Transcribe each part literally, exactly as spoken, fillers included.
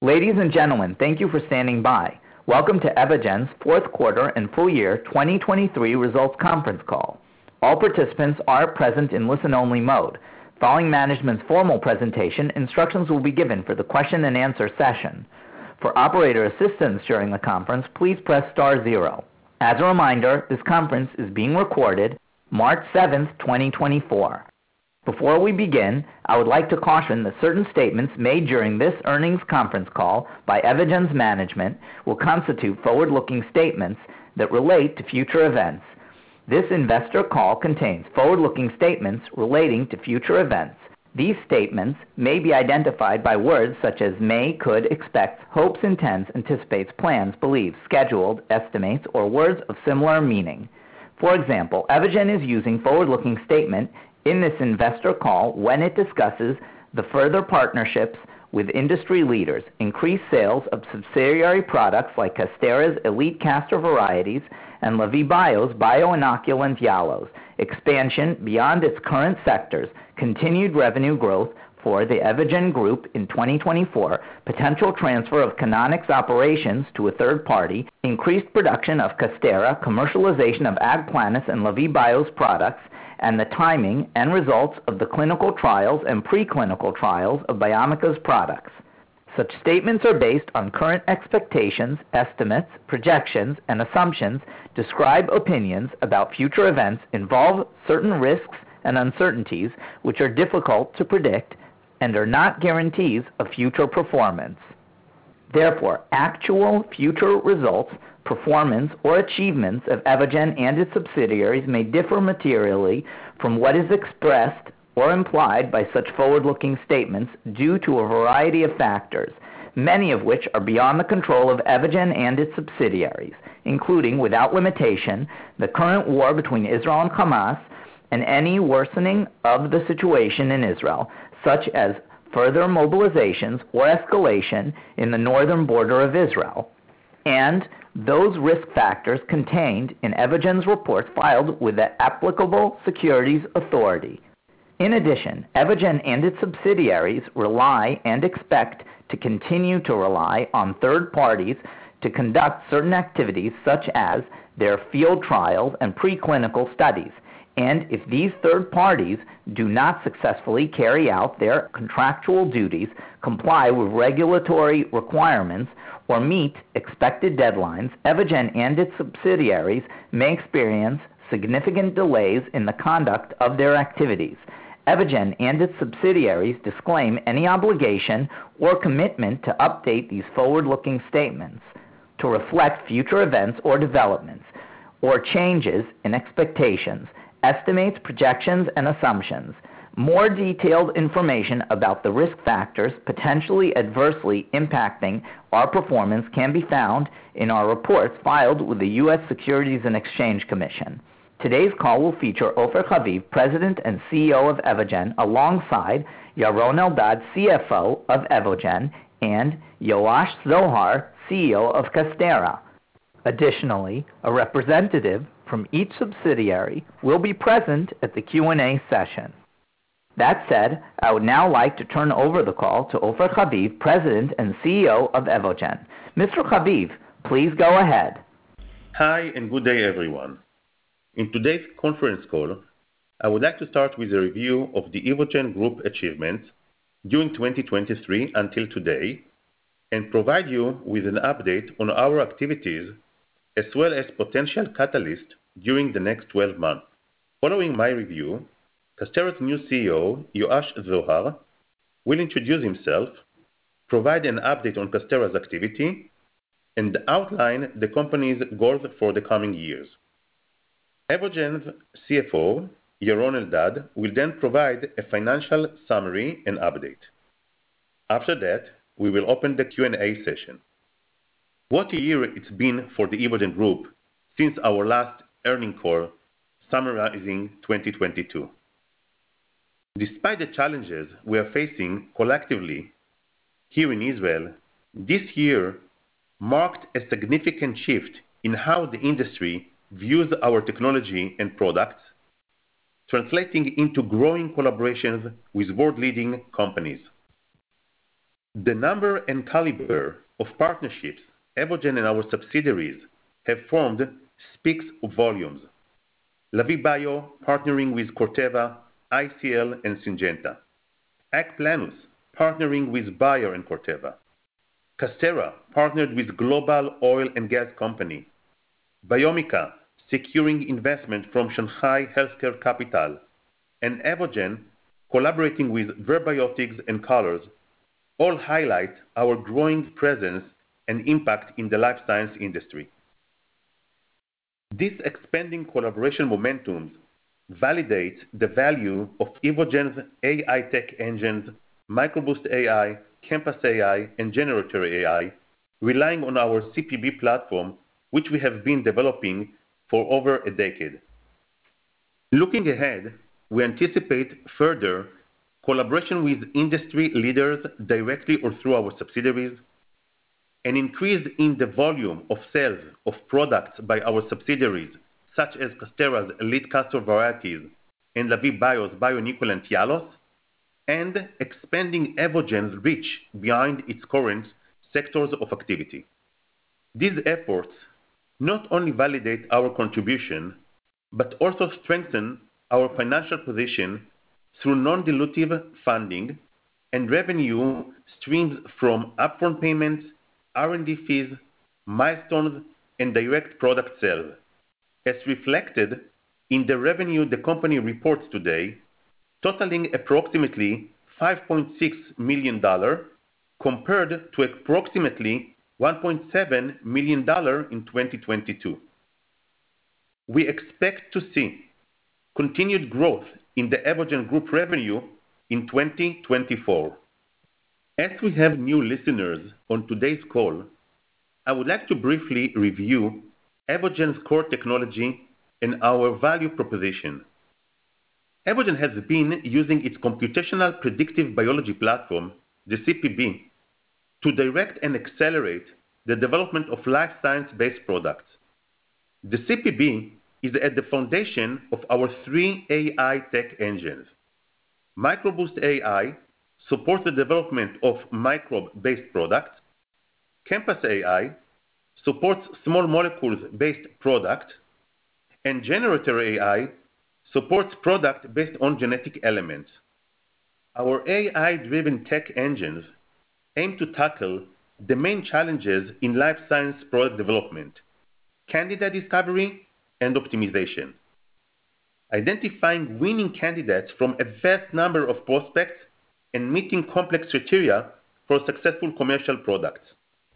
Ladies and gentlemen, thank you for standing by. Welcome to Evogene's fourth quarter and full year twenty twenty-three results conference call. All participants are present in listen-only mode. Following management's formal presentation, instructions will be given for the question and answer session. For operator assistance during the conference, please press star zero. As a reminder, this conference is being recorded March seventh, twenty twenty-four. Before we begin, I would like to caution that certain statements made during this earnings conference call by Evogene's management will constitute forward-looking statements that relate to future events. This investor call contains forward-looking statements relating to future events. These statements may be identified by words such as may, could, expects, hopes, intends, anticipates, plans, believes, scheduled, estimates, or words of similar meaning. For example, Evogene is using forward-looking statement in this investor call when it discusses the further partnerships with industry leaders, increased sales of subsidiary products like Casterra's elite castor varieties and Lavie Bio's bioinoculant Yalos, expansion beyond its current sectors, continued revenue growth for the Evogene Group in twenty twenty-four, potential transfer of Canonics operations to a third party, increased production of Casterra, commercialization of AgPlenus and Lavie Bio's products, and the timing and results of the clinical trials and preclinical trials of Biomica's products. Such statements are based on current expectations, estimates, projections, and assumptions, describe opinions about future events, involve certain risks and uncertainties which are difficult to predict, and are not guarantees of future performance. Therefore, actual future results, performance, or achievements of Evogene and its subsidiaries may differ materially from what is expressed or implied by such forward-looking statements due to a variety of factors, many of which are beyond the control of Evogene and its subsidiaries, including, without limitation, the current war between Israel and Hamas and any worsening of the situation in Israel, such as further mobilizations or escalation in the northern border of Israel, and those risk factors contained in Evogene's reports filed with the applicable securities authority. In addition, Evogene and its subsidiaries rely and expect to continue to rely on third parties to conduct certain activities such as their field trials and preclinical studies, and if these third parties do not successfully carry out their contractual duties, comply with regulatory requirements, or meet expected deadlines, Evogene and its subsidiaries may experience significant delays in the conduct of their activities. Evogene and its subsidiaries disclaim any obligation or commitment to update these forward-looking statements to reflect future events or developments, or changes in expectations, estimates, projections, and assumptions. More detailed information about the risk factors potentially adversely impacting our performance can be found in our reports filed with the U S Securities and Exchange Commission. Today's call will feature Ofer Haviv, President and C E O of Evogene, alongside Yaron Eldad, C F O of Evogene, and Yoash Zohar, C E O of Casterra. Additionally, a representative from each subsidiary will be present at the Q and A session. That said, I would now like to turn over the call to Ofer Haviv, President and C E O of Evogene. Mister Haviv, please go ahead. Hi and good day everyone. In today's conference call, I would like to start with a review of the Evogene Group achievements during twenty twenty-three until today, and provide you with an update on our activities as well as potential catalysts during the next twelve months. Following my review, Casterra's new C E O, Yoash Zohar, will introduce himself, provide an update on Casterra's activity, and outline the company's goals for the coming years. Evogene's C F O, Yaron Eldad, will then provide a financial summary and update. After that, we will open the Q and A session. What a year it's been for the Evogene Group since our last earnings call summarizing twenty twenty-two. Despite the challenges we are facing collectively here in Israel, this year marked a significant shift in how the industry views our technology and products, translating into growing collaborations with world-leading companies. The number and caliber of partnerships Evogene and our subsidiaries have formed speaks volumes. Lavie Bio partnering with Corteva, I C L, and Syngenta. AgPlenus partnering with Bayer and Corteva. Casterra partnered with Global Oil and Gas Company. Biomica securing investment from Shanghai Healthcare Capital. And Evogene collaborating with Verbiotics and Colors all highlight our growing presence and impact in the life science industry. These expanding collaboration momentums validate the value of Evogene's A I tech engines, MicroBoost A I, Campus A I, and Generator A I, relying on our C P B platform, which we have been developing for over a decade. Looking ahead, we anticipate further collaboration with industry leaders directly or through our subsidiaries, an increase in the volume of sales of products by our subsidiaries, such as Casterra's elite castor varieties and Lavie Bio's BioNicola Yalos, and expanding Evogene's reach behind its current sectors of activity. These efforts not only validate our contribution, but also strengthen our financial position through non-dilutive funding and revenue streams from upfront payments, R and D fees, milestones, and direct product sales, as reflected in the revenue the company reports today, totaling approximately five point six million dollars compared to approximately one point seven million dollars in twenty twenty-two. We expect to see continued growth in the Evogene Group revenue in twenty twenty-four. As we have new listeners on today's call, I would like to briefly review Evogene's core technology and our value proposition. Evogene has been using its computational predictive biology platform, the C P B, to direct and accelerate the development of life science-based products. The C P B is at the foundation of our three A I tech engines. MicroBoost A I supports the development of microbe-based products. Campus A I supports small molecules-based products. And Generator A I supports products based on genetic elements. Our A I-driven tech engines aim to tackle the main challenges in life science product development, candidate discovery, and optimization, identifying winning candidates from a vast number of prospects and meeting complex criteria for successful commercial products.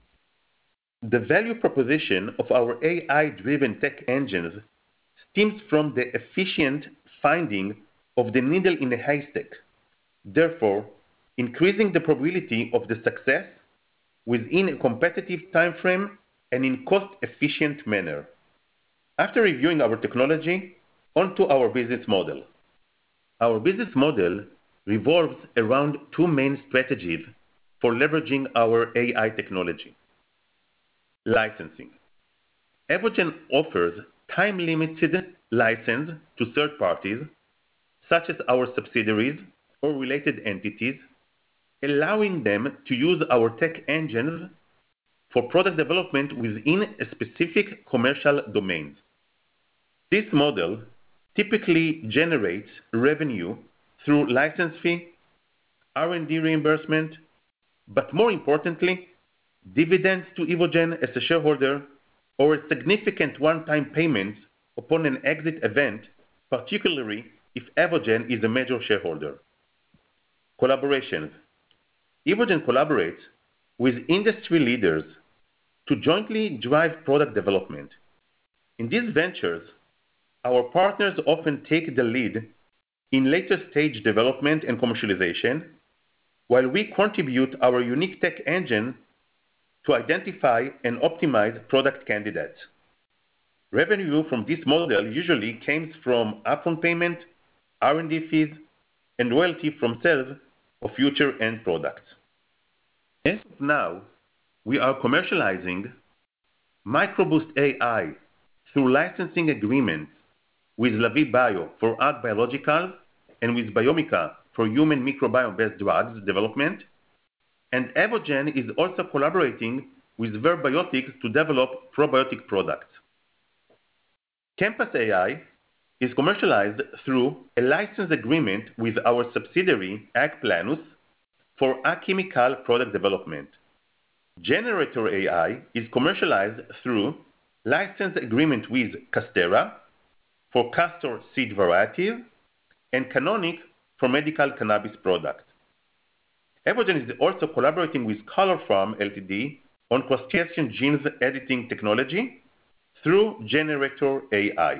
The value proposition of our A I-driven tech engines stems from the efficient finding of the needle in a haystack, therefore increasing the probability of the success within a competitive time frame and in cost-efficient manner. After reviewing our technology, onto our business model. Our business model revolves around two main strategies for leveraging our A I technology. Licensing. Evogene offers time-limited license to third parties, such as our subsidiaries or related entities, allowing them to use our tech engines for product development within a specific commercial domain. This model typically generates revenue through license fee, R and D reimbursement, but more importantly, dividends to Evogene as a shareholder or a significant one-time payment upon an exit event, particularly if Evogene is a major shareholder. Collaborations. Evogene collaborates with industry leaders to jointly drive product development. In these ventures, our partners often take the lead in later stage development and commercialization, while we contribute our unique tech engine to identify and optimize product candidates. Revenue from this model usually comes from upfront payment, R and D fees, and royalty from sales of future end products. As of now, we are commercializing MicroBoost A I through licensing agreements with Lavie Bio for ag biologicals and with Biomica for human microbiome-based drugs development, and Evogene is also collaborating with Verbiotics to develop probiotic products. Campus A I is commercialized through a license agreement with our subsidiary, AgPlanus, for chemical product development. Generator A I is commercialized through license agreement with Casterra for castor seed varieties and Canonic for medical cannabis products. Evogene is also collaborating with Color Farm Limited on crustacean genes editing technology through Generator A I.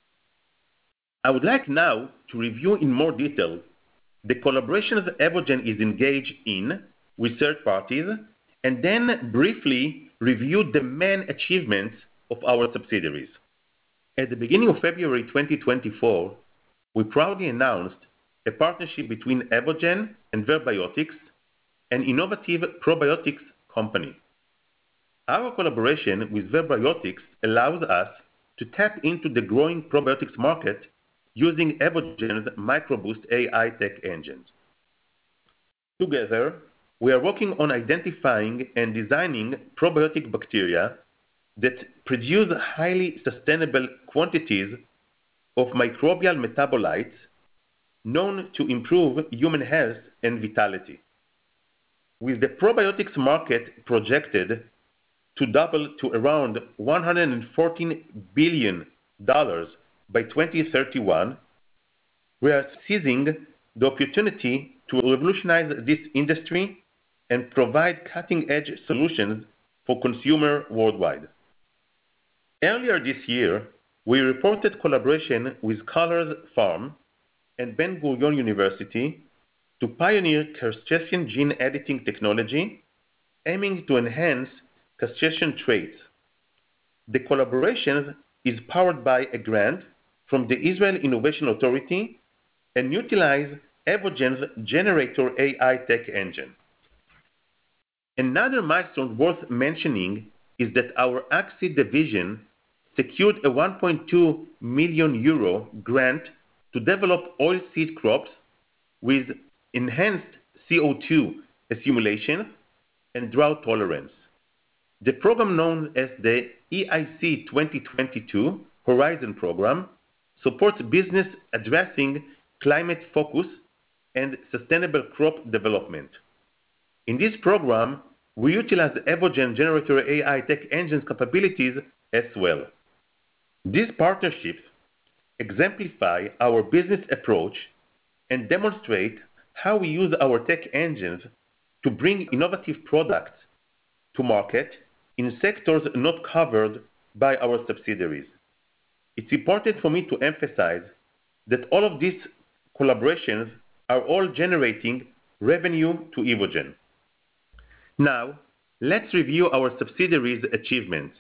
I would like now to review in more detail the collaborations Evogene is engaged in with third parties, and then briefly review the main achievements of our subsidiaries. At the beginning of February twenty twenty-four, we proudly announced a partnership between Evogene and Verbiotics, an innovative probiotics company. Our collaboration with Verbiotics allows us to tap into the growing probiotics market using Evogene's MicroBoost A I tech engines. Together, we are working on identifying and designing probiotic bacteria that produce highly sustainable quantities of microbial metabolites known to improve human health and vitality. With the probiotics market projected to double to around one hundred fourteen billion dollars by twenty thirty-one, we are seizing the opportunity to revolutionize this industry and provide cutting-edge solutions for consumers worldwide. Earlier this year, we reported collaboration with Color Farm and Ben-Gurion University to pioneer crustacean gene editing technology, aiming to enhance crustacean traits. The collaboration is powered by a grant from the Israel Innovation Authority and utilizes Evogene's Generator A I tech engine. Another milestone worth mentioning is that our AgSeed division secured a one point two million euro grant to develop oilseed crops with enhanced C O two assimilation and drought tolerance. The program, known as the E I C twenty twenty-two Horizon Program, supports business addressing climate focus and sustainable crop development. In this program, we utilize the Evogene Generator A I tech engine's capabilities as well. These partnerships exemplify our business approach and demonstrate how we use our tech engines to bring innovative products to market in sectors not covered by our subsidiaries. It's important for me to emphasize that all of these collaborations are all generating revenue to Evogene. Now, let's review our subsidiaries' achievements.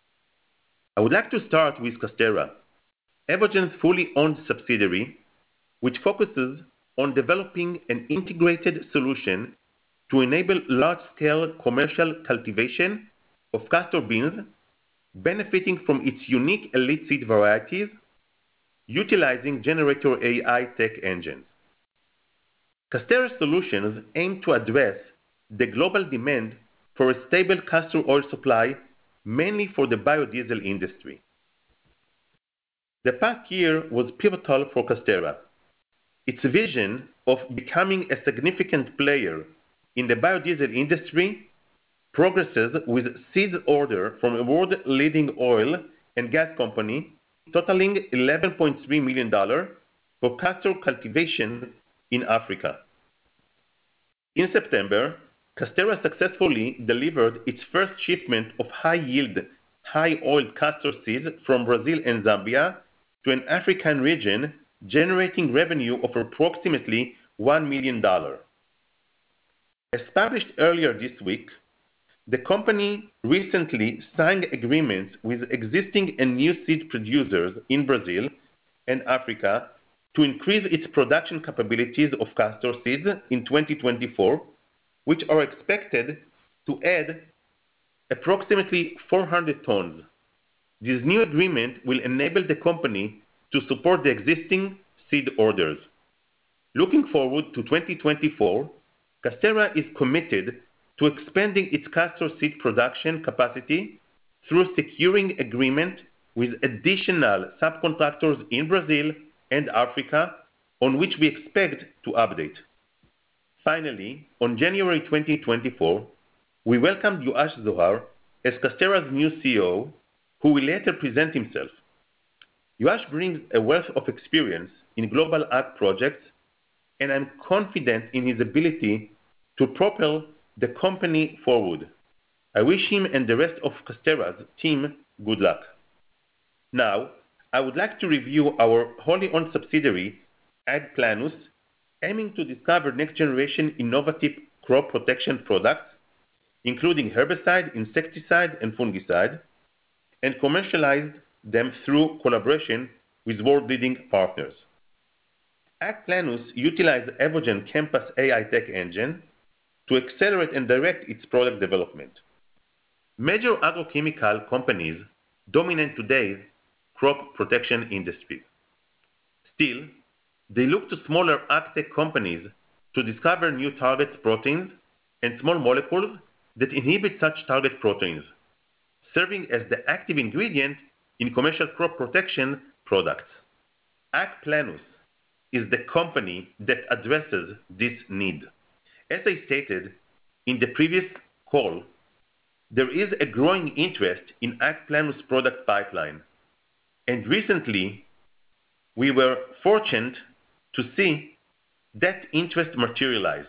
I would like to start with Casterra, Evogene's fully owned subsidiary, which focuses on developing an integrated solution to enable large-scale commercial cultivation of castor beans, benefiting from its unique elite seed varieties, utilizing Generator A I tech engines. Casterra solutions aim to address the global demand for a stable castor oil supply, mainly for the biodiesel industry. The past year was pivotal for Casterra. Its vision of becoming a significant player in the biodiesel industry progresses with seed order from a world-leading oil and gas company totaling eleven point three million dollars for castor cultivation in Africa. In September, Casterra successfully delivered its first shipment of high-yield, high-oil castor seeds from Brazil and Zambia to an African region, generating revenue of approximately one million dollars. As published earlier this week, the company recently signed agreements with existing and new seed producers in Brazil and Africa to increase its production capabilities of castor seeds in twenty twenty-four, which are expected to add approximately four hundred tons. This new agreement will enable the company to support the existing seed orders. Looking forward to twenty twenty-four, Casterra is committed to expanding its castor seed production capacity through securing agreement with additional subcontractors in Brazil and Africa, on which we expect to update. Finally, on January twenty twenty-four, we welcomed Yoash Zohar as Casterra's new C E O, who will later present himself. Yoash brings a wealth of experience in global ag projects, and I'm confident in his ability to propel the company forward. I wish him and the rest of Casterra's team good luck. Now, I would like to review our wholly owned subsidiary, AgPlenus, aiming to discover next-generation innovative crop protection products, including herbicide, insecticide, and fungicide, and commercialize them through collaboration with world-leading partners. AgPlenus utilizes Evogene Campus A I Tech Engine to accelerate and direct its product development. Major agrochemical companies dominate today's crop protection industry. Still, they look to smaller ag-tech companies to discover new target proteins and small molecules that inhibit such target proteins, serving as the active ingredient in commercial crop protection products. AgPlenus is the company that addresses this need. As I stated in the previous call, there is a growing interest in AgPlenus product pipeline, and recently we were fortunate to see that interest materialize.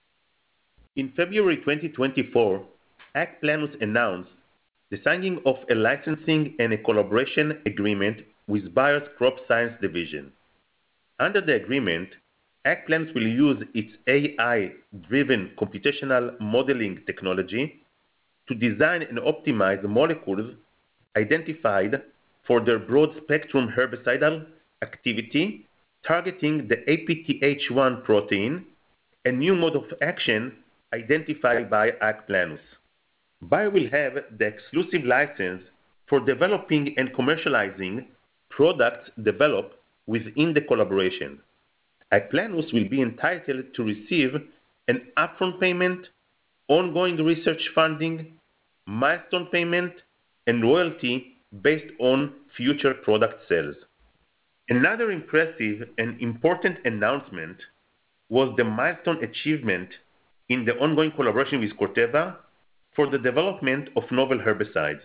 In February twenty twenty-four, AgPlenus announced the signing of a licensing and a collaboration agreement with Bayer's Crop Science Division. Under the agreement, AgPlenus will use its A I-driven computational modeling technology to design and optimize molecules identified for their broad-spectrum herbicidal activity, targeting the A P T H one protein, a new mode of action identified by AgPlenus. Bayer will have the exclusive license for developing and commercializing products developed within the collaboration. AgPlenus will be entitled to receive an upfront payment, ongoing research funding, milestone payment, and royalty based on future product sales. Another impressive and important announcement was the milestone achievement in the ongoing collaboration with Corteva for the development of novel herbicides.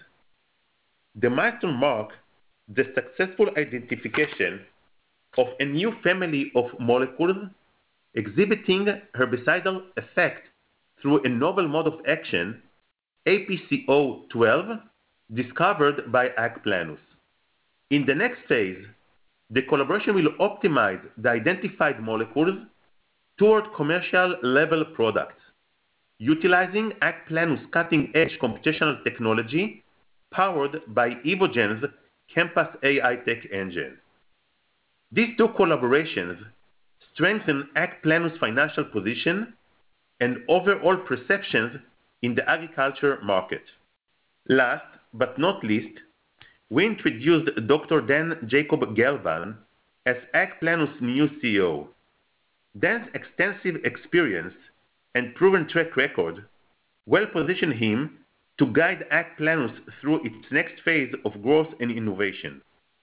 The milestone marked the successful identification of a new family of molecules exhibiting herbicidal effect through a novel mode of action, A P C O twelve, discovered by AgPlenus. In the next phase, the collaboration will optimize the identified molecules toward commercial level products, utilizing AgPlenus cutting-edge computational technology powered by Evogene's Campus A I Tech Engine. These two collaborations strengthen AgPlenus' financial position and overall perceptions in the agriculture market. Last but not least, we introduced Doctor Dan Jacob Gelban as AgPlenus' new C E O. Dan's extensive experience and proven track record well position him to guide AgPlenus through its next phase of growth and innovation.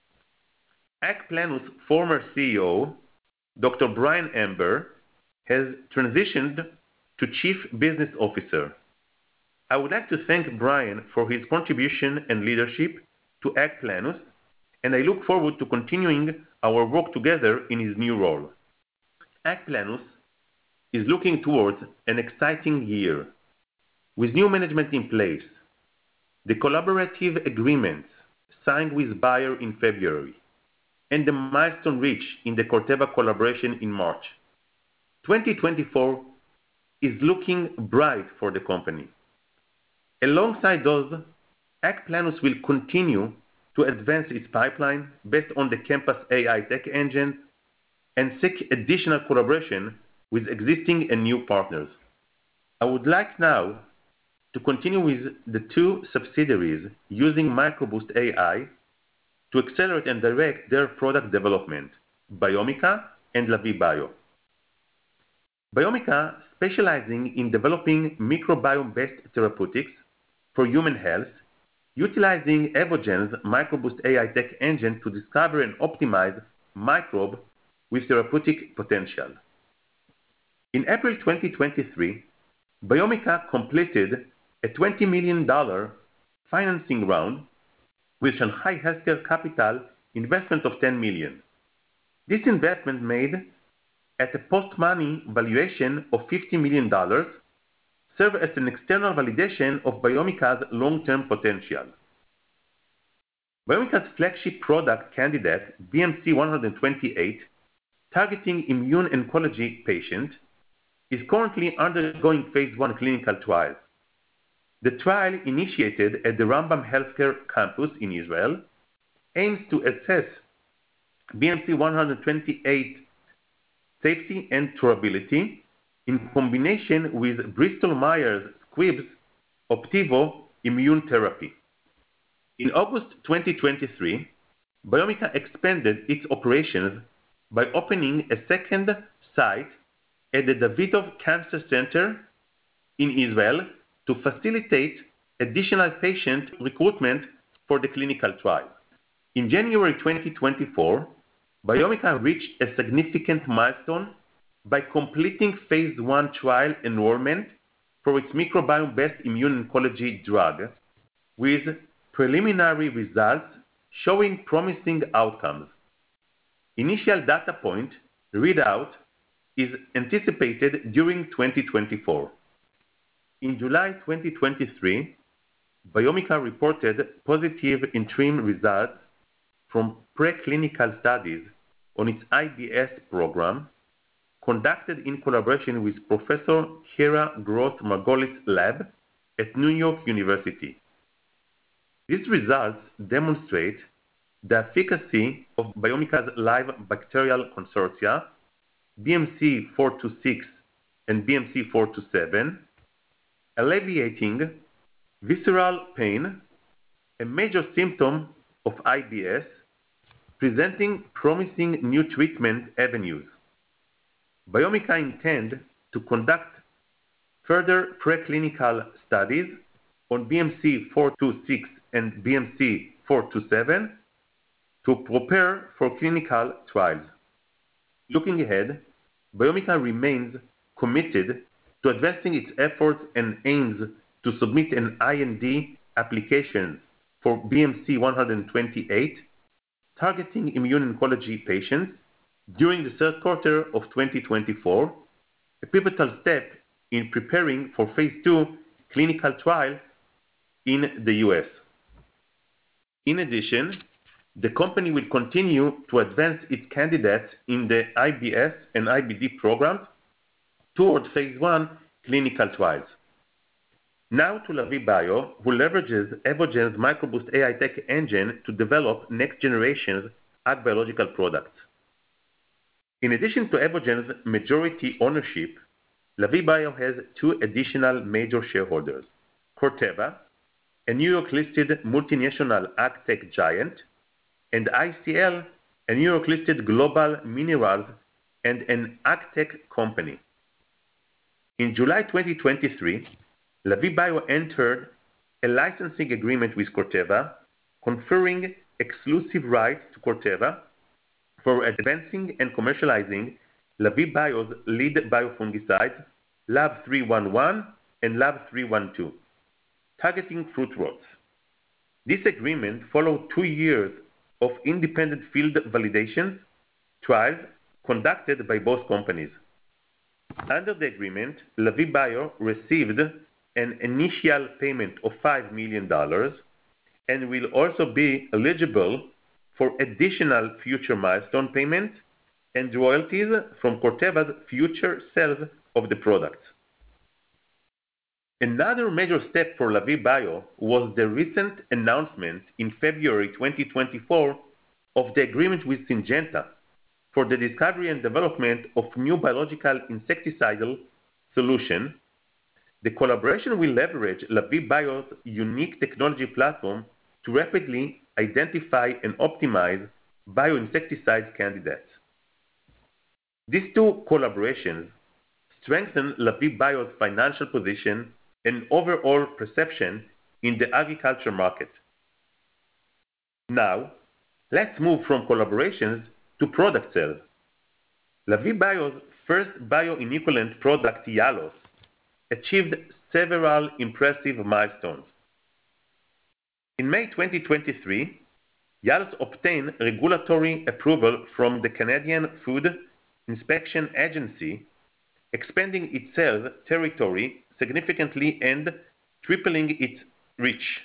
AgPlenus' former C E O, Doctor Brian Ember, has transitioned to Chief Business Officer. I would like to thank Brian for his contribution and leadership to AgPlenus, and I look forward to continuing our work together in his new role. AgPlenus is looking towards an exciting year. With new management in place, the collaborative agreements signed with Bayer in February, and the milestone reached in the Corteva collaboration in March, twenty twenty-four is looking bright for the company. Alongside those, AgPlenus will continue to advance its pipeline based on the Campus A I Tech Engine and seek additional collaboration with existing and new partners. I would like now to continue with the two subsidiaries using MicroBoost A I to accelerate and direct their product development, Biomica and Lavie Bio. Biomica, specializing in developing microbiome-based therapeutics for human health, utilizing Evogene's MicroBoost A I tech engine to discover and optimize microbe with therapeutic potential. In April twenty twenty-three, Biomica completed a twenty million dollars financing round with Shanghai Healthcare Capital investment of ten million dollars. This investment made at a post-money valuation of fifty million dollars serve as an external validation of Biomica's long-term potential. Biomica's flagship product candidate, B M C one twenty-eight, targeting immune oncology patient, is currently undergoing phase one clinical trial. The trial, initiated at the Rambam Healthcare Campus in Israel, aims to assess B M C one twenty-eight safety and tolerability in combination with Bristol Myers Squibb's Opdivo immune therapy. In August twenty twenty-three, Biomica expanded its operations by opening a second site at the Davidov Cancer Center in Israel to facilitate additional patient recruitment for the clinical trial. In January twenty twenty-four, Biomica reached a significant milestone by completing phase one trial enrollment for its microbiome-based immune oncology drug, with preliminary results showing promising outcomes. Initial data point readout is anticipated during twenty twenty-four. In July twenty twenty-three, Biomica reported positive interim results from preclinical studies on its I B S program conducted in collaboration with Professor Hera Groth-Margolis lab at New York University. These results demonstrate the efficacy of Biomica's live bacterial consortia, B M C four twenty-six and B M C four twenty-seven, alleviating visceral pain, a major symptom of I B S, presenting promising new treatment avenues. Biomica intends to conduct further preclinical studies on B M C four twenty-six and B M C four twenty-seven to prepare for clinical trials. Looking ahead, Biomica remains committed to advancing its efforts and aims to submit an I N D application for B M C one twenty-eight, targeting immune oncology patients, during the third quarter of twenty twenty-four, a pivotal step in preparing for phase two clinical trial in the U S. In addition, the company will continue to advance its candidates in the I B S and I B D programs toward phase one clinical trials. Now to Lavie Bio, who leverages Evogene's MicroBoost A I tech engine to develop next-generation ag biological products. In addition to Evogene's majority ownership, Lavie Bio has two additional major shareholders: Corteva, a New York-listed multinational ag tech giant, and I C L, a New York-listed global minerals and an ag tech company. In July twenty twenty-three, Lavie Bio entered a licensing agreement with Corteva, conferring exclusive rights to Corteva for advancing and commercializing Lavie Bio's lead biofungicides, L A V three eleven and L A V three twelve, targeting fruit rots. This agreement followed two years of independent field validation trials conducted by both companies. Under the agreement, Lavie Bio received an initial payment of five million dollars and will also be eligible for additional future milestone payments and royalties from Corteva's future sales of the products. Another major step for Lavie Bio was the recent announcement in February twenty twenty-four of the agreement with Syngenta for the discovery and development of new biological insecticidal solution. The collaboration will leverage Lavie Bio's unique technology platform to rapidly identify and optimize bioinsecticide candidates. These two collaborations strengthen Lavie Bio's financial position and overall perception in the agriculture market. Now, let's move from collaborations to product sales. Lavie Bio's first bioinoculant product, Yalos, achieved several impressive milestones. In May twenty twenty-three, Yalos obtained regulatory approval from the Canadian Food Inspection Agency, expanding its sales territory significantly and tripling its reach.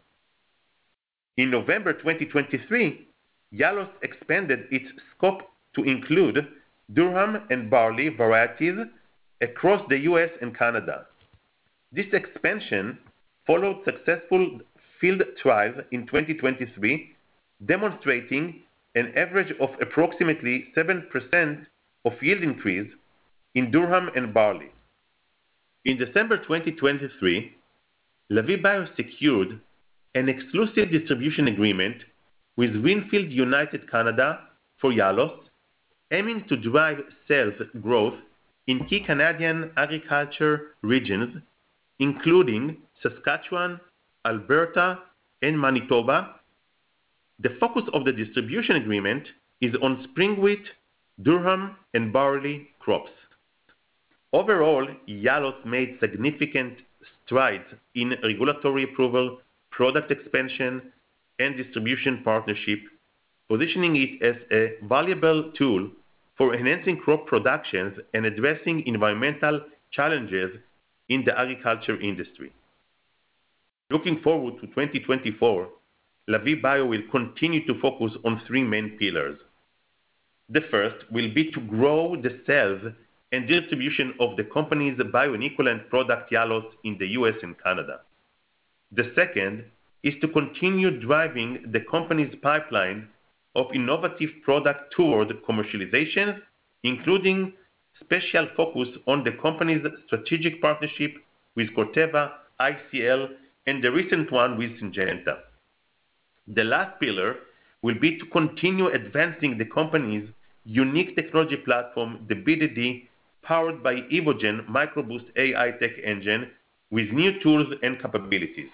In November twenty twenty-three, Yalos expanded its scope to include durum and barley varieties across the U S and Canada. This expansion followed successful field trials in twenty twenty-three, demonstrating an average of approximately seven percent of yield increase in durum and barley. In December twenty twenty-three, Lavie Bio secured an exclusive distribution agreement with Winfield United Canada for Yalos, aiming to drive sales growth in key Canadian agriculture regions, including Saskatchewan, Alberta, and Manitoba. The focus of the distribution agreement is on spring wheat, durum, and barley crops. Overall, Yalos made significant strides in regulatory approval, product expansion, and distribution partnership, positioning it as a valuable tool for enhancing crop productions and addressing environmental challenges in the agriculture industry. Looking forward to twenty twenty-four, Lavie Bio will continue to focus on three main pillars. The first will be to grow the sales and distribution of the company's bioinoculant product Yalos in the U S and Canada. The second is to continue driving the company's pipeline of innovative products toward commercialization, including special focus on the company's strategic partnership with Corteva, I C L, and the recent one with Syngenta. The last pillar will be to continue advancing the company's unique technology platform, the B D D, powered by Evogen MicroBoost A I tech engine with new tools and capabilities.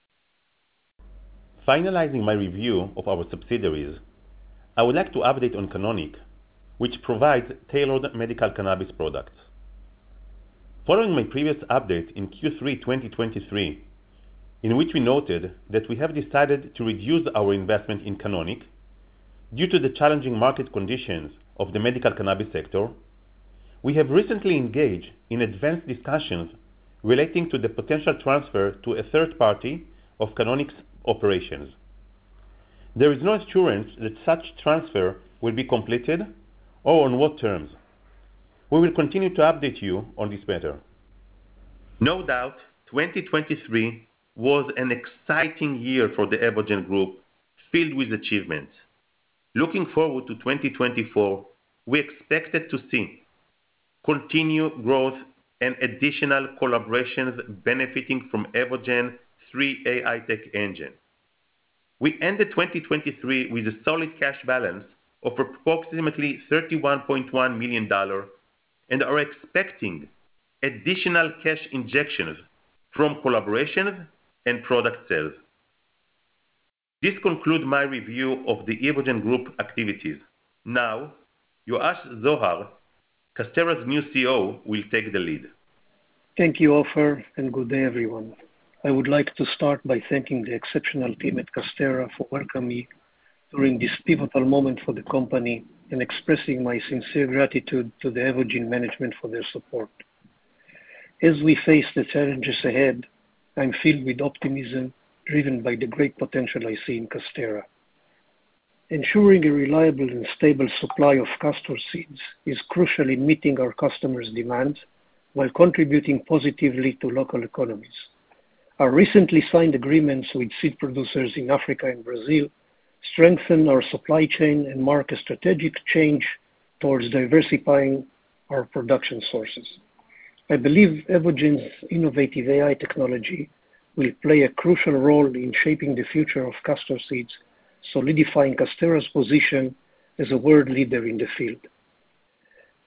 Finalizing my review of our subsidiaries, I would like to update on Canonic, which provides tailored medical cannabis products. Following my previous update in Q three twenty twenty-three, in which we noted that we have decided to reduce our investment in Canonic due to the challenging market conditions of the medical cannabis sector, we have recently engaged in advanced discussions relating to the potential transfer to a third party of Canonic's operations. There is no assurance that such transfer will be completed or on what terms. We will continue to update you on this matter. No doubt, twenty twenty-three was an exciting year for the Evogene Group, filled with achievements. Looking forward to twenty twenty-four, we expected to see continued growth and additional collaborations benefiting from Evogene's three A I tech engine. We ended twenty twenty-three with a solid cash balance of approximately thirty-one point one million dollars and are expecting additional cash injections from collaborations and product sales. This concludes my review of the Evogene Group activities. Now, Yoash Zohar, Casterra's new C E O, will take the lead. Thank you, Ofer, and good day, everyone. I would like to start by thanking the exceptional team at Casterra for welcoming me during this pivotal moment for the company and expressing my sincere gratitude to the Evogene management for their support. As we face the challenges ahead, I'm filled with optimism driven by the great potential I see in Casterra. Ensuring a reliable and stable supply of castor seeds is crucial in meeting our customers' demands while contributing positively to local economies. Our recently signed agreements with seed producers in Africa and Brazil strengthen our supply chain and mark a strategic change towards diversifying our production sources. I believe Evogene's innovative A I technology will play a crucial role in shaping the future of castor seeds, solidifying Casterra's position as a world leader in the field.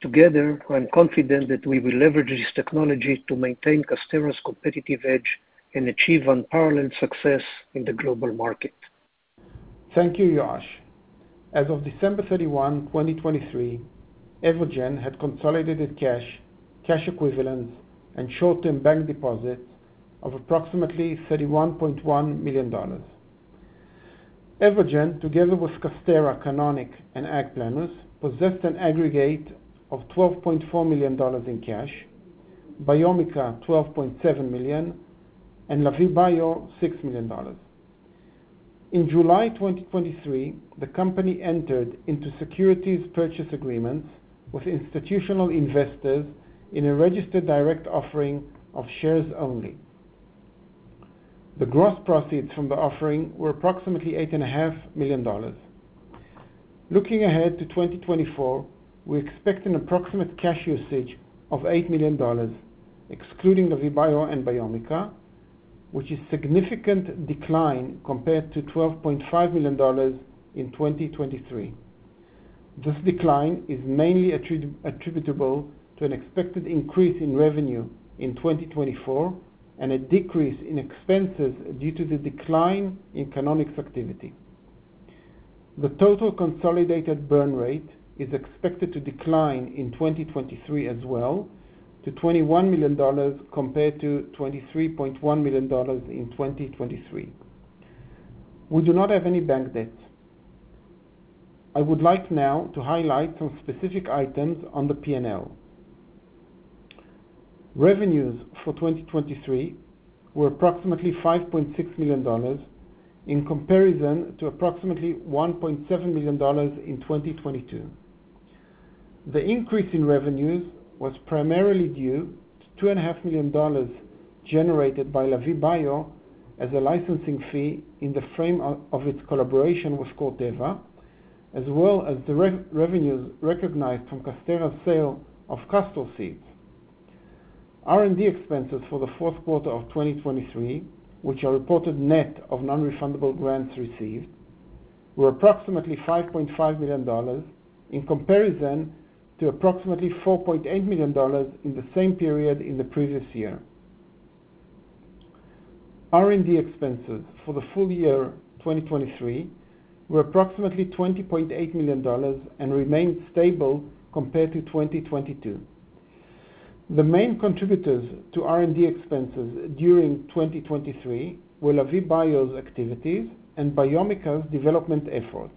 Together, I'm confident that we will leverage this technology to maintain Casterra's competitive edge and achieve unparalleled success in the global market. Thank you, Yoash. As of December thirty-first, twenty twenty-three, Evogene had consolidated cash, cash equivalents, and short-term bank deposits of approximately thirty-one point one million dollars. Evogene, together with Casterra, Canonic, and AgPlenus, possessed an aggregate of twelve point four million dollars in cash, Biomica twelve point seven million dollars, and Lavie Bio six million dollars. In July twenty twenty-three, the company entered into securities purchase agreements with institutional investors in a registered direct offering of shares only. The gross proceeds from the offering were approximately eight point five million dollars. Looking ahead to twenty twenty-four, we expect an approximate cash usage of eight million dollars, excluding Lavie Bio and Biomica, which is a significant decline compared to twelve point five million dollars in twenty twenty-three. This decline is mainly attrib- attributable to an expected increase in revenue in twenty twenty-four and a decrease in expenses due to the decline in Canonic's activity. The total consolidated burn rate is expected to decline in twenty twenty-three as well, to twenty-one million dollars compared to twenty-three point one million dollars in twenty twenty-three. We do not have any bank debts. I would like now to highlight some specific items on the P and L. Revenues for twenty twenty-three were approximately five point six million dollars in comparison to approximately one point seven million dollars in twenty twenty-two. The increase in revenues was primarily due to two point five million dollars generated by Lavie Bio as a licensing fee in the frame of its collaboration with Corteva, as well as the re- revenues recognized from Casterra's sale of castor seeds. R and D expenses for the fourth quarter of twenty twenty-three, which are reported net of non-refundable grants received, were approximately five point five million dollars in comparison to approximately four point eight million dollars in the same period in the previous year. R and D expenses for the full year twenty twenty-three were approximately twenty point eight million dollars and remained stable compared to twenty twenty-two. The main contributors to R and D expenses during twenty twenty-three were Lavie Bio's activities and Biomica's development efforts.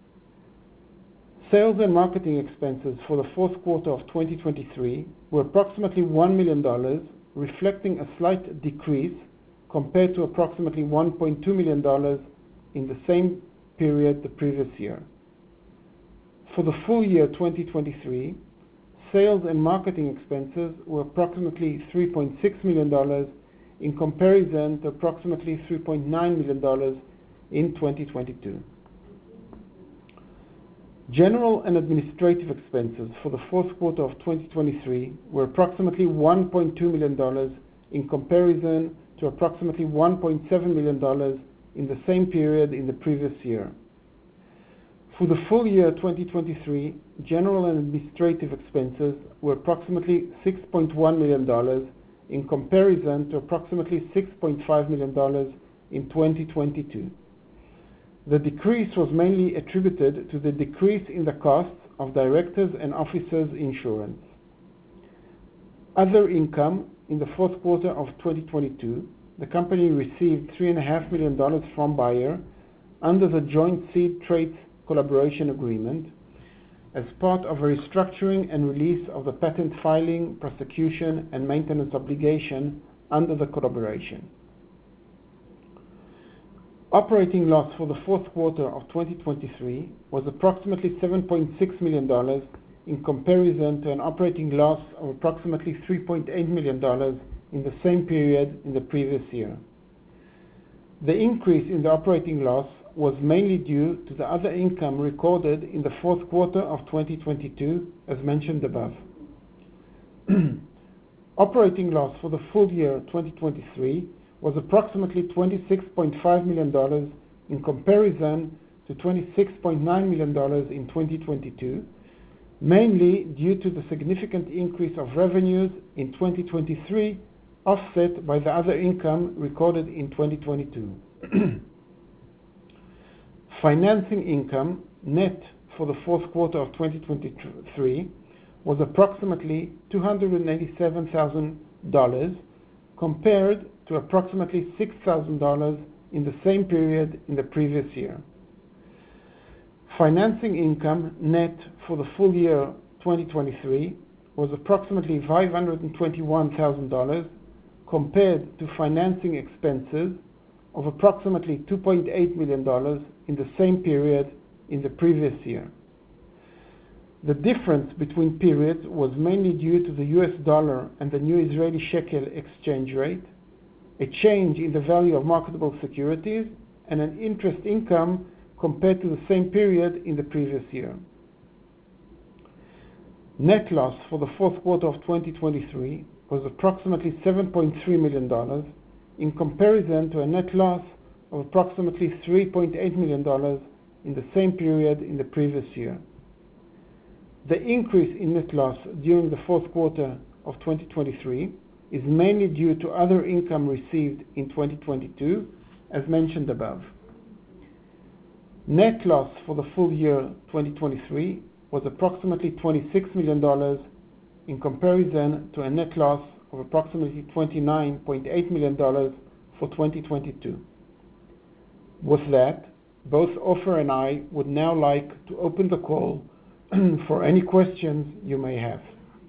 Sales and marketing expenses for the fourth quarter of twenty twenty-three were approximately one million dollars, reflecting a slight decrease compared to approximately one point two million dollars in the same period the previous year. For the full year twenty twenty-three, sales and marketing expenses were approximately three point six million dollars in comparison to approximately three point nine million dollars in twenty twenty-two. General and administrative expenses for the fourth quarter of twenty twenty-three were approximately one point two million dollars in comparison to approximately one point seven million dollars in the same period in the previous year. For the full year twenty twenty-three, general and administrative expenses were approximately six point one million dollars in comparison to approximately six point five million dollars in twenty twenty-two. The decrease was mainly attributed to the decrease in the costs of directors' and officers' insurance. Other income in the fourth quarter of twenty twenty-two, the company received three point five million dollars from Bayer under the Joint Seed Traits Collaboration Agreement as part of a restructuring and release of the patent filing, prosecution, and maintenance obligation under the collaboration. Operating loss for the fourth quarter of twenty twenty-three was approximately seven point six million dollars in comparison to an operating loss of approximately three point eight million dollars in the same period in the previous year. The increase in the operating loss was mainly due to the other income recorded in the fourth quarter of twenty twenty-two, as mentioned above. Operating loss for the full year twenty twenty-three was approximately twenty-six point five million dollars in comparison to twenty-six point nine million dollars in twenty twenty-two, mainly due to the significant increase of revenues in twenty twenty-three, offset by the other income recorded in twenty twenty-two. Financing income net for the fourth quarter of twenty twenty-three was approximately two hundred eighty-seven thousand dollars compared to approximately six thousand dollars in the same period in the previous year. Financing income net for the full year twenty twenty-three was approximately five hundred twenty-one thousand dollars compared to financing expenses of approximately two point eight million dollars in the same period in the previous year. The difference between periods was mainly due to the U S dollar and the new Israeli shekel exchange rate, a change in the value of marketable securities, and an interest income compared to the same period in the previous year. Net loss for the fourth quarter of twenty twenty-three was approximately seven point three million dollars in comparison to a net loss of approximately three point eight million dollars in the same period in the previous year. The increase in net loss during the fourth quarter of twenty twenty-three is mainly due to other income received in twenty twenty-two, as mentioned above. Net loss for the full year twenty twenty-three was approximately twenty-six million dollars in comparison to a net loss of approximately twenty-nine point eight million dollars for twenty twenty-two. With that, both Ofer and I would now like to open the call for any questions you may have.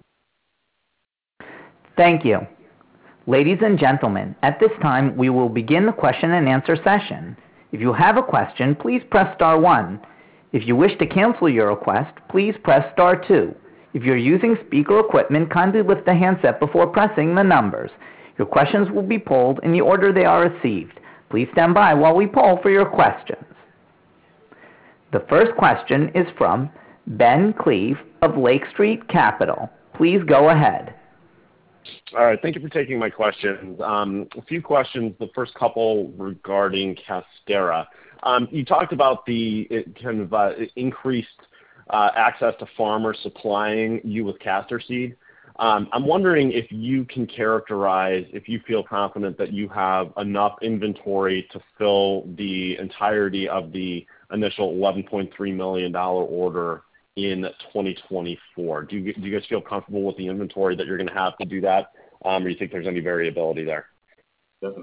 Thank you. Ladies and gentlemen, at this time we will begin the question and answer session. If you have a question, please press star one. If you wish to cancel your request, please press star two. If you're using speaker equipment, kindly lift the handset before pressing the numbers. Your questions will be polled in the order they are received. Please stand by while we poll for your questions. The first question is from Ben Cleve of Lake Street Capital. Please go ahead. All right, thank you for taking my questions. Um, a few questions, the first couple regarding Casterra. Um, you talked about the it kind of uh, increased uh, access to farmers supplying you with castor seed. Um, I'm wondering if you can characterize, if you feel confident that you have enough inventory to fill the entirety of the initial eleven point three million dollars order in twenty twenty-four. Do you, do you guys feel comfortable with the inventory that you're going to have to do that, um, or do you think there's any variability there? Uh,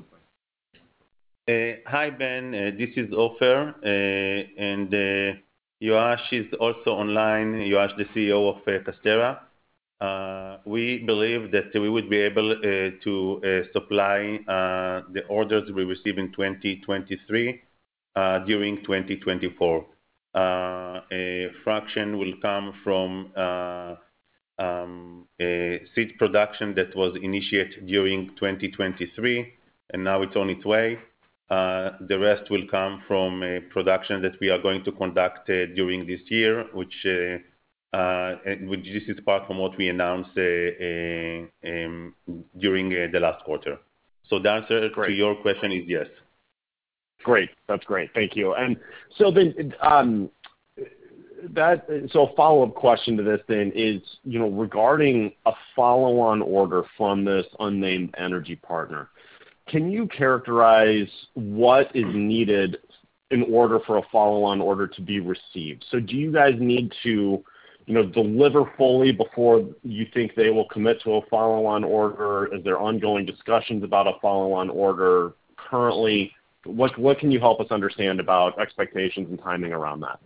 hi, Ben. Uh, this is Ofer, uh, and uh, Yoash is also online. Yoash, the C E O of uh, Casterra. Uh, we believe that we would be able uh, to uh, supply uh, the orders we received in twenty twenty-three uh, during twenty twenty-four. Uh, a fraction will come from uh, um, a seed production that was initiated during twenty twenty-three, and now it's on its way. Uh, the rest will come from a production that we are going to conduct uh, during this year, which, uh, uh, which this is part from what we announced uh, uh, um, during uh, the last quarter. So the answer great. to your question is yes. Great, that's great. Thank you. And so then, um, that so a follow-up question to this then is, you know, regarding a follow-on order from this unnamed energy partner. Can you characterize what is needed in order for a follow-on order to be received? So do you guys need to, you know, deliver fully before you think they will commit to a follow-on order? Is there ongoing discussions about a follow-on order currently? What what can you help us understand about expectations and timing around that?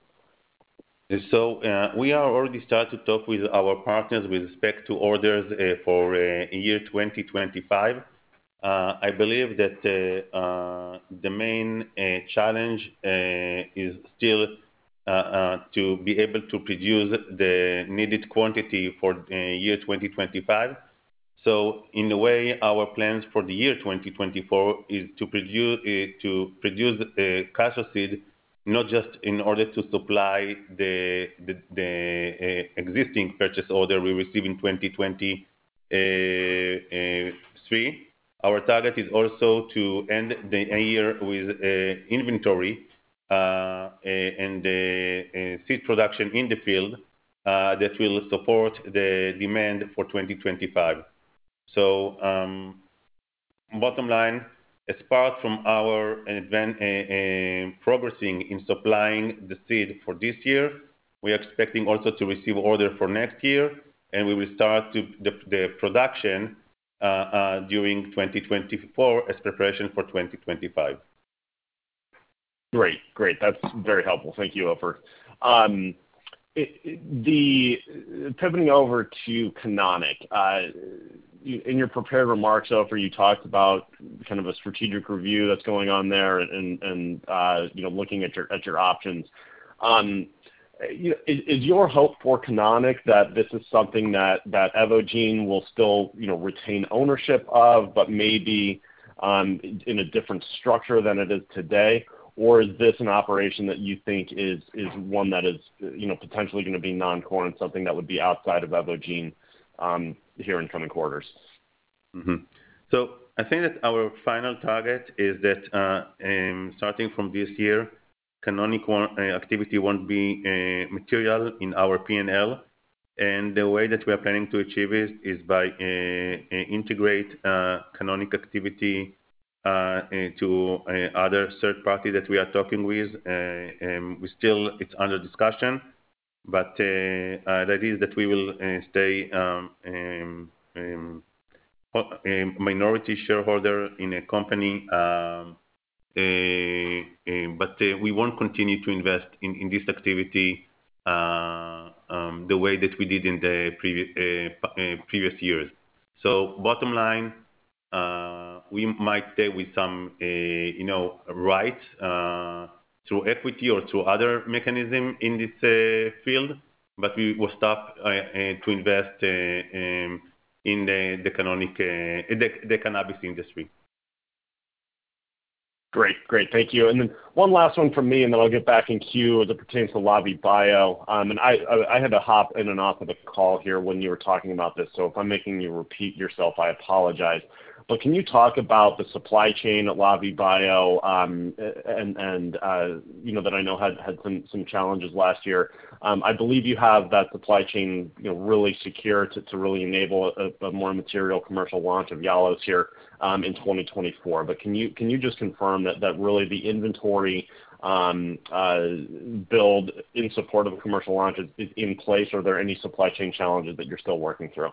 So uh, we are already started to talk with our partners with respect to orders uh, for uh, year twenty twenty-five. Uh, I believe that uh, uh, the main uh, challenge uh, is still uh, uh, to be able to produce the needed quantity for uh, year twenty twenty-five. So in a way, our plans for the year twenty twenty-four is to produce uh, to produce uh, castor seed, not just in order to supply the the, the uh, existing purchase order we received in twenty twenty-three. Our target is also to end the year with uh, inventory uh, and uh, uh, seed production in the field uh, that will support the demand for twenty twenty-five. So um, bottom line, as part from our advan- uh, uh, progressing in supplying the seed for this year, we are expecting also to receive order for next year, and we will start to the, the production uh, uh, during twenty twenty-four as preparation for twenty twenty-five. Great, great. That's very helpful. Thank you, Ofer. Um, it, it, the pivoting over to Canonic, uh, you, in your prepared remarks, Ofer, you talked about kind of a strategic review that's going on there, and and uh, you know, looking at your at your options. Um, you know, is, is your hope for Canonic that this is something that that Evogene will still, you know, retain ownership of, but maybe um, in a different structure than it is today? Or is this an operation that you think is is one that is, you know, potentially going to be non-core and something that would be outside of Evogene um, here in coming quarters? Mm-hmm. So I think that our final target is that uh, um, starting from this year, Canonic uh, activity won't be uh, material in our P and L, and the way that we are planning to achieve it is by uh, uh, integrate uh, Canonic activity Uh, uh, to uh, other third party that we are talking with. Uh, um, we still, it's under discussion, but uh, uh, that is that we will uh, stay um, um, um, a minority shareholder in a company, um, uh, uh, but uh, we won't continue to invest in, in this activity uh, um, the way that we did in the previous, uh, uh, previous years. So bottom line, Uh, we might stay with some, uh, you know, rights uh, through equity or through other mechanism in this uh, field, but we will stop uh, uh, to invest uh, um, in the, the canonic, uh, the, the cannabis industry. Great, great, thank you. And then one last one from me, and then I'll get back in queue as it pertains to Lavie Bio. Um, and I, I, I had to hop in and off of the call here when you were talking about this, so if I'm making you repeat yourself, I apologize. But can you talk about the supply chain at Lavie Bio, um, and, and uh, you know, that I know had, had some, some challenges last year. Um, I believe you have that supply chain, you know, really secure to, to really enable a, a more material commercial launch of Yalos here um, in twenty twenty-four. But can you can you just confirm that, that really the inventory um, uh, build in support of a commercial launch is, is in place, or are there any supply chain challenges that you're still working through?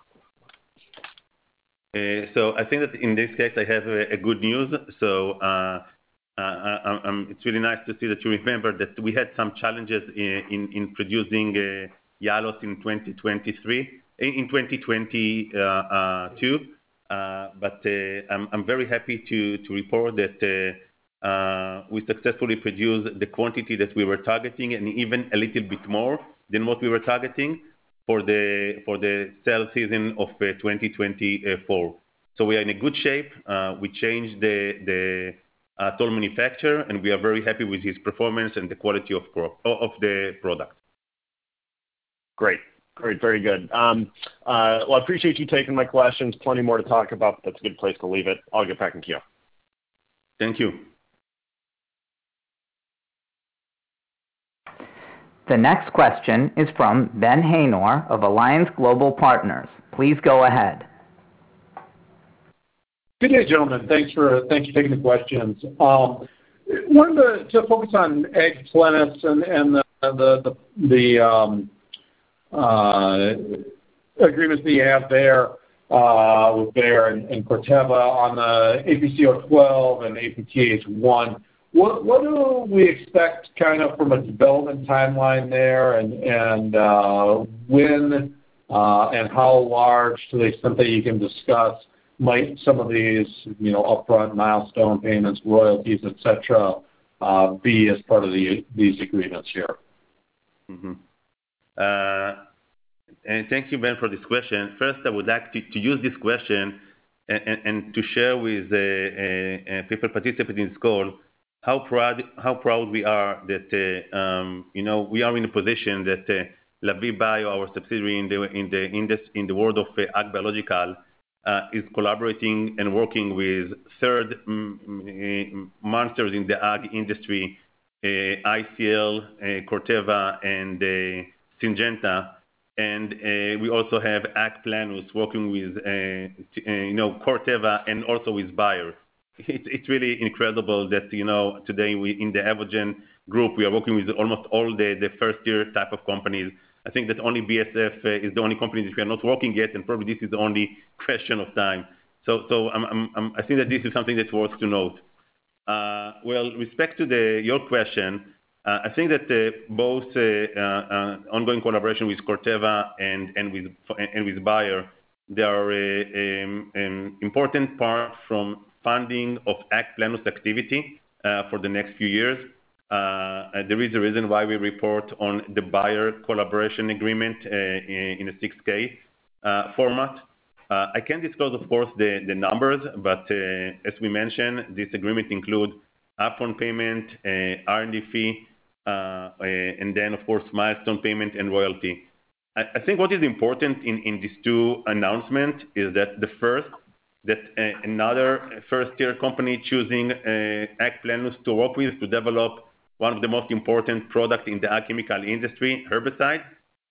Uh, so I think that in this case I have a, a good news. So uh, uh, um, it's really nice to see that you remember that we had some challenges in, in, in producing uh, Yalos in twenty twenty-three, in twenty twenty-two. Uh, but uh, I'm, I'm very happy to, to report that uh, uh, we successfully produced the quantity that we were targeting, and even a little bit more than what we were targeting for the for the sale season of uh, twenty twenty-four. So we are in a good shape. Uh, we changed the the uh, toll manufacturer, and we are very happy with his performance and the quality of pro- of the product. Great, great, very good. Um, uh, well, I appreciate you taking my questions. Plenty more to talk about. That's a good place to leave it. I'll get back in queue. Thank you. The next question is from Ben Haynor of Alliance Global Partners. Please go ahead. Good day, gentlemen. Thanks for thanks for taking the questions. Um, wanted to, to focus on AgPlenus and, and the the the, the um, uh, agreements that you have there uh, with Bayer and, and Corteva on the A P C O twelve and A P T H one. What what do we expect kind of from a development timeline there, and and uh, when uh, and how large, to the extent that you can discuss, might some of these, you know, upfront milestone payments, royalties, et cetera, uh, be as part of the, these agreements here? Mm-hmm. Uh, and thank you, Ben, for this question. First, I would like to, to use this question and, and, and to share with uh, uh, people participating in this call how proud how proud we are that uh, um, you know, we are in a position that uh, Lavie Bio, our subsidiary in the in the in, this, in the world of uh, ag biological, uh, is collaborating and working with third um, monsters in the ag industry, uh, I C L, uh, Corteva, and uh, Syngenta, And uh, we also have AgPlenus working with, uh, t- uh, you know, Corteva and also with Bayer. It's, it's really incredible that, you know, today we, in the Evogene group, we are working with almost all the, the first-tier type of companies. I think that only B S F uh, is the only company that we are not working yet, and probably this is the only question of time. So, so I'm, I'm, I'm, I think that this is something that's worth to note. Uh, well, respect to the, your question, uh, I think that uh, both uh, uh, uh, ongoing collaboration with Corteva and, and, with, and with Bayer, they are uh, um, um, important part from funding of AgPlenus activity uh, for the next few years. Uh, there is a reason why we report on the Bayer collaboration agreement uh, in, in a six K uh, format. Uh, I can't disclose, of course, the, the numbers, but uh, as we mentioned, this agreement includes upfront payment, uh, R and D fee, uh, uh, and then, of course, milestone payment and royalty. I, I think what is important in, in these two announcements is that the first, that uh, another first-tier company choosing uh, AgPlenus to work with to develop one of the most important products in the ag chemical industry, herbicide.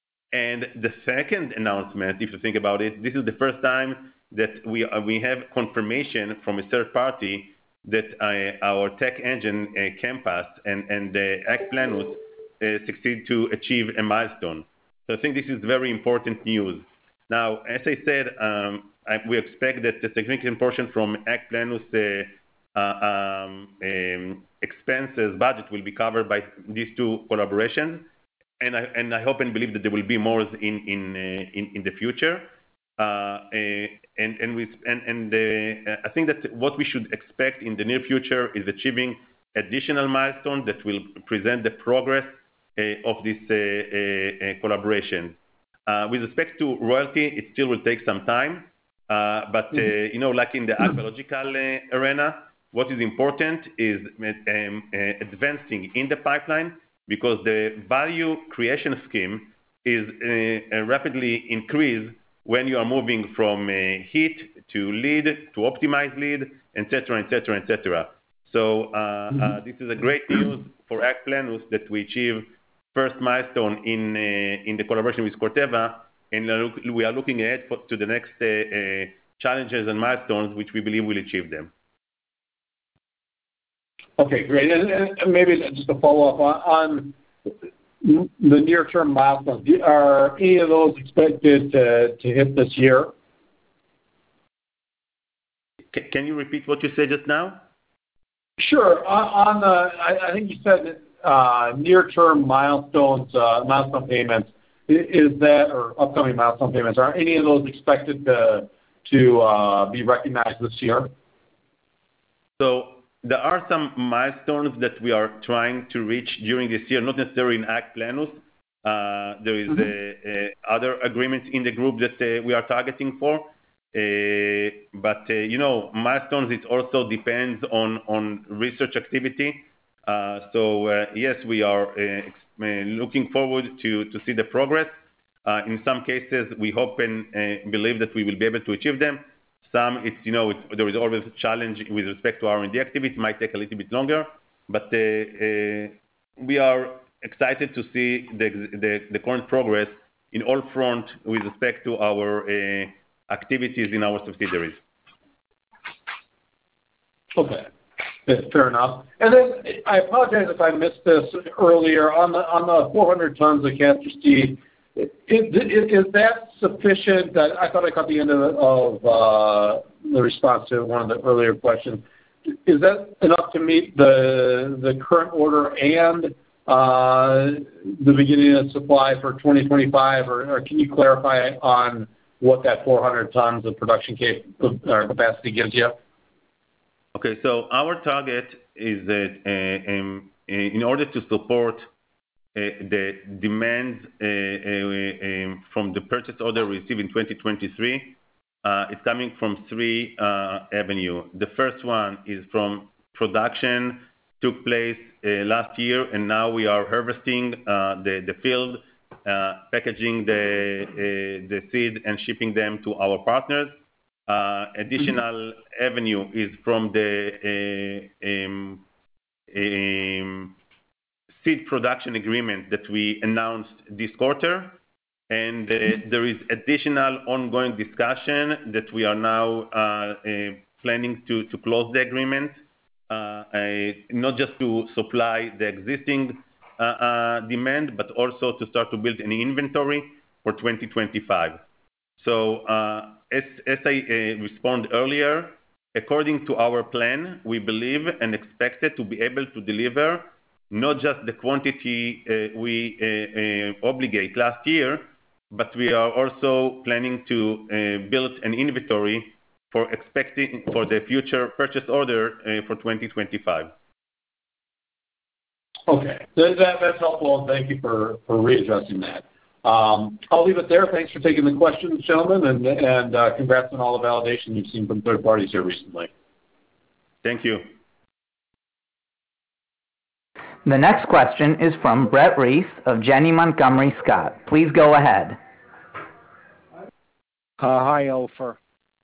And the second announcement, if you think about it, this is the first time that we uh, we have confirmation from a third party that uh, our tech engine, uh, Campass, and and the AgPlenus uh, succeed to achieve a milestone. So I think this is very important news. Now, as I said, um, I, we expect that the significant portion from AgPlenus uh, uh, um, um, expenses budget will be covered by these two collaborations. And I, and I hope and believe that there will be more in in uh, in, in the future. Uh, uh, and and we and and uh, I think that what we should expect in the near future is achieving additional milestones that will present the progress uh, of this uh, uh, uh, collaboration. Uh, with respect to royalty, it still will take some time, uh, but uh, you know, like in the ag biological uh, arena, what is important is um, uh, advancing in the pipeline, because the value creation scheme is uh, uh, rapidly increased when you are moving from uh, heat to lead to optimized lead, et cetera, et cetera, et cetera. So uh, mm-hmm. uh, this is a great news for AgPlenus that we achieve first milestone in uh, in the collaboration with Corteva, and we are looking ahead for, to the next uh, uh, challenges and milestones, which we believe will achieve them. Okay, great. And, and maybe just a follow-up on, on the near-term milestones. Are any of those expected to, to hit this year? Can you repeat what you said just now? Sure. On, on the, I, I think you said uh, near-term milestones, uh, milestone payments. Is that, or upcoming milestone payments, are any of those expected to to uh, be recognized this year? So there are some milestones that we are trying to reach during this year, not necessarily in AgPlenus. Uh, there is mm-hmm. a, a other agreements in the group that uh, we are targeting for. Uh, but, uh, you know, milestones, it also depends on, on research activity. Uh, so, uh, yes, we are uh, looking forward to, to see the progress. Uh, in some cases, we hope and uh, believe that we will be able to achieve them. Some, it's, you know, it, there is always a challenge with respect to R and D activity. It might take a little bit longer, but uh, uh, we are excited to see the, the, the current progress in all fronts with respect to our uh, activities in our subsidiaries. Okay, fair enough. And then I apologize if I missed this earlier on the on the four hundred tons of castor seed. Is, is, is that sufficient? I thought I caught the end of, of uh, the response to one of the earlier questions. Is that enough to meet the the current order and uh, the beginning of supply for twenty twenty-five, or, or can you clarify on what that four hundred tons of production cap- or capacity gives you? Okay, so our target is that uh, um, in order to support Uh, the demands uh, uh, um, from the purchase order received in twenty twenty-three, uh, it's coming from three uh, avenues. The first one is from production took place uh, last year, and now we are harvesting uh, the, the field, uh, packaging the, uh, the seed and shipping them to our partners. Uh, additional mm-hmm. avenue is from the uh, um, um, seed production agreement that we announced this quarter. and uh, there is additional ongoing discussion that we are now uh, uh, planning to, to close the agreement, uh, uh, not just to supply the existing uh, uh, demand, but also to start to build an inventory for twenty twenty-five. So uh, as, as I uh, responded earlier, according to our plan, we believe and expected to be able to deliver not just the quantity uh, we uh, uh, obligate last year, but we are also planning to uh, build an inventory for expecting for the future purchase order uh, for twenty twenty-five. Okay, that, that, that's helpful. Thank you for, for readdressing that. Um, I'll leave it there. Thanks for taking the questions, gentlemen, and, and uh, congrats on all the validation you've seen from third parties here recently. Thank you. The next question is from Brett Reese of Janney Montgomery Scott. Please go ahead. Uh, hi, Ofer.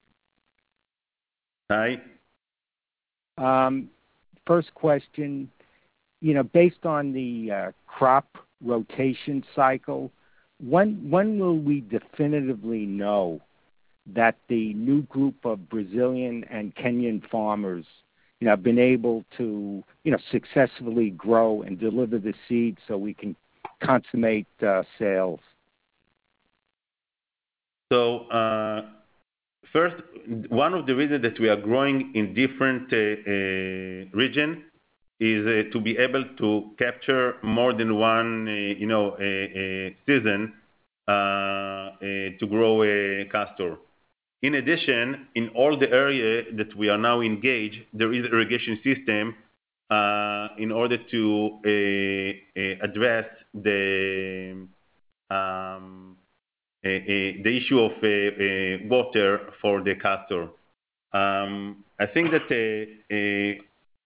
Hi. Um, first question, you know, based on the uh, crop rotation cycle, when when will we definitively know that the new group of Brazilian and Kenyan farmers, you know, have been able to, you know, successfully grow and deliver the seed so we can consummate uh, sales? So uh, first, one of the reasons that we are growing in different uh, uh, regions is uh, to be able to capture more than one, uh, you know, uh, uh, season uh, uh, to grow a castor. In addition, in all the area that we are now engaged, there is irrigation system uh, in order to uh, uh, address the um, uh, uh, the issue of uh, uh, water for the castor. Um, I think that uh, uh,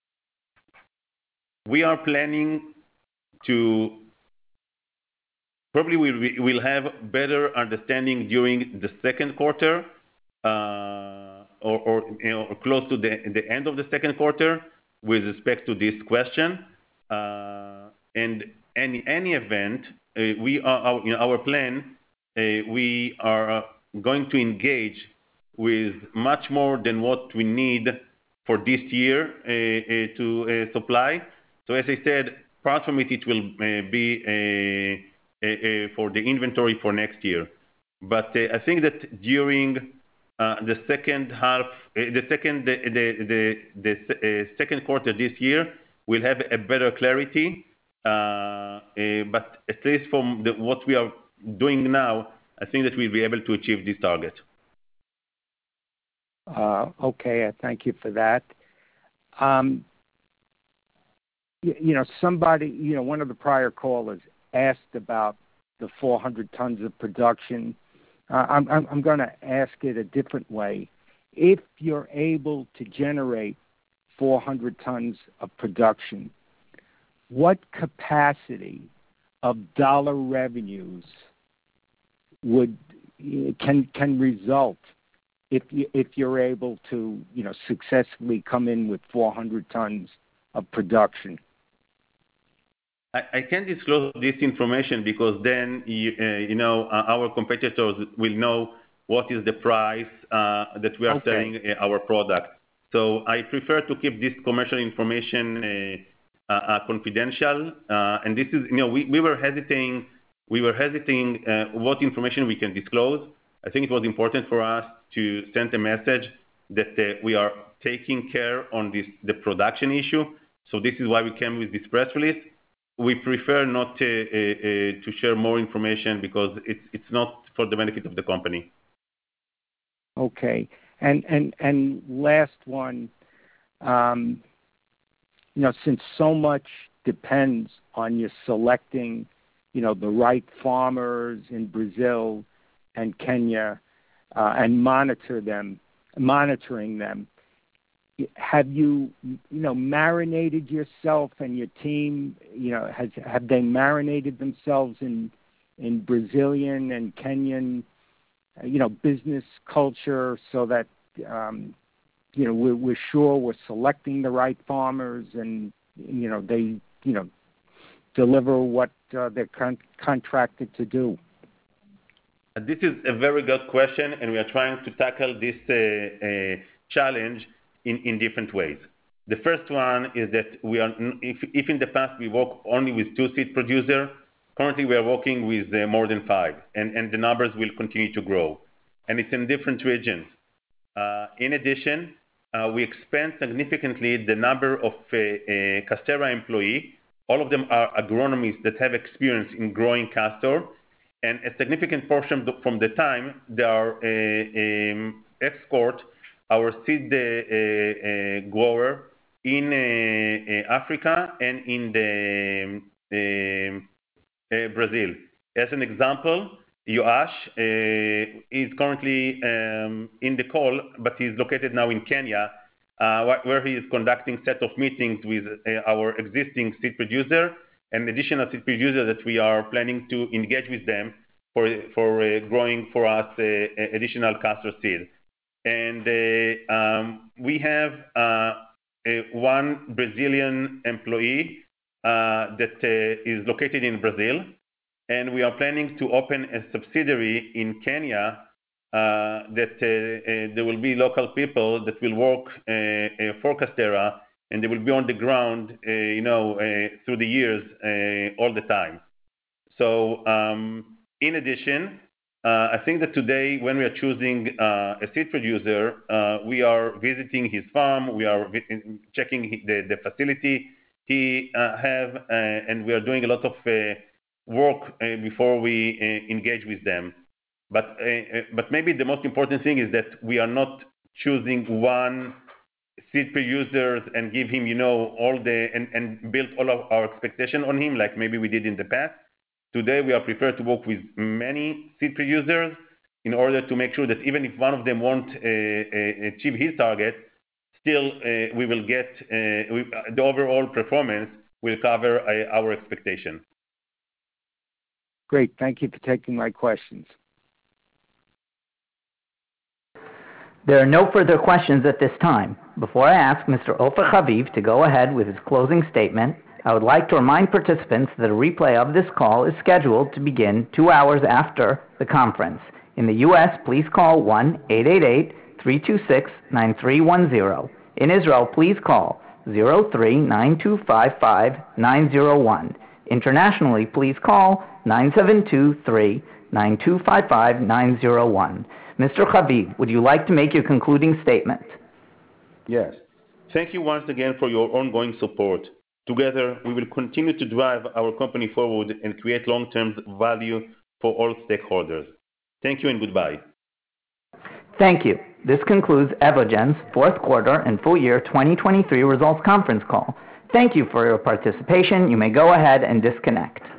we are planning to probably we will have better understanding during the second quarter uh, or, or, you know, or close to the, the end of the second quarter with respect to this question. Uh, and in any event, uh, we are in our plan, uh, we are going to engage with much more than what we need for this year uh, uh, to uh, supply. So as I said, part from it, it will uh, be uh, uh, uh, for the inventory for next year. But uh, I think that during uh, the second half, uh, the second, the, the, the, the uh, second quarter this year, we'll have a better clarity. Uh, uh, but at least from the, what we are doing now, I think that we'll be able to achieve this target. Uh, okay, I thank you for that. Um, you, you know, somebody, you know, one of the prior callers asked about the four hundred tons of production. Uh, I'm, I'm, I'm going to ask it a different way. If you're able to generate four hundred tons of production, what capacity of dollar revenues would can can result if you, if you're able to, you know, successfully come in with four hundred tons of production? I, I can't disclose this information because then, you, uh, you know, uh, our competitors will know what is the price uh, that we are Okay. selling uh, our product. So I prefer to keep this commercial information uh, uh, uh, confidential. Uh, and this is, you know, we, we were hesitating, we were hesitating uh, what information we can disclose. I think it was important for us to send a message that uh, we are taking care on this the production issue. So this is why we came with this press release. We prefer not to, uh, uh, to share more information because it's it's not for the benefit of the company. Okay, and and and last one, um, you know, since so much depends on you selecting, you know, the right farmers in Brazil and Kenya, uh, and monitor them, monitoring them. Have you, you know, marinated yourself and your team? You know, has have they marinated themselves in in Brazilian and Kenyan, uh, you know, business culture so that um, you know we're, we're sure we're selecting the right farmers and you know they you know deliver what uh, they're con- contracted to do? This is a very good question, and we are trying to tackle this uh, uh, challenge in, in different ways. The first one is that we are, if, if in the past we work only with two seed producers, currently we are working with uh, more than five, and, and the numbers will continue to grow. And it's in different regions. Uh, in addition, uh, we expand significantly the number of uh, uh, Casterra employees. All of them are agronomists that have experience in growing castor, and a significant portion from the time they are uh, um, export our seed uh, uh, grower in uh, uh, Africa and in the um, uh, Brazil. As an example, Yoash uh, is currently um, in the call, but he's located now in Kenya, uh, where he is conducting set of meetings with uh, our existing seed producer and additional seed producer that we are planning to engage with them for for uh, growing for us uh, additional castor seed. And uh, um, we have uh, a, one Brazilian employee uh, that uh, is located in Brazil, and we are planning to open a subsidiary in Kenya uh, that uh, uh, there will be local people that will work uh, uh, for Casterra, and they will be on the ground, uh, you know, uh, through the years uh, all the time. So, um, in addition, uh, I think that today, when we are choosing uh, a seed producer, uh, we are visiting his farm, we are checking the, the facility he uh, have, uh, and we are doing a lot of uh, work uh, before we uh, engage with them. But uh, but maybe the most important thing is that we are not choosing one seed producer and give him, you know, all the and, and build all of our expectation on him like maybe we did in the past. Today we are prepared to work with many seed producers in order to make sure that even if one of them won't uh, uh, achieve his target, still uh, we will get uh, we, uh, the overall performance will cover uh, our expectation. Great. Thank you for taking my questions. There are no further questions at this time. Before I ask Mister Ofer Haviv to go ahead with his closing statement, I would like to remind participants that a replay of this call is scheduled to begin two hours after the conference. In the U S, please call one eight eight eight, three two six, nine three one zero. In Israel, please call zero three nine two five five nine zero one. Internationally, please call nine seven two three, nine two five five nine zero one. Mister Haviv, would you like to make your concluding statement? Yes. Thank you once again for your ongoing support. Together, we will continue to drive our company forward and create long-term value for all stakeholders. Thank you and goodbye. Thank you. This concludes Evogene's fourth quarter and full year twenty twenty-three results conference call. Thank you for your participation. You may go ahead and disconnect.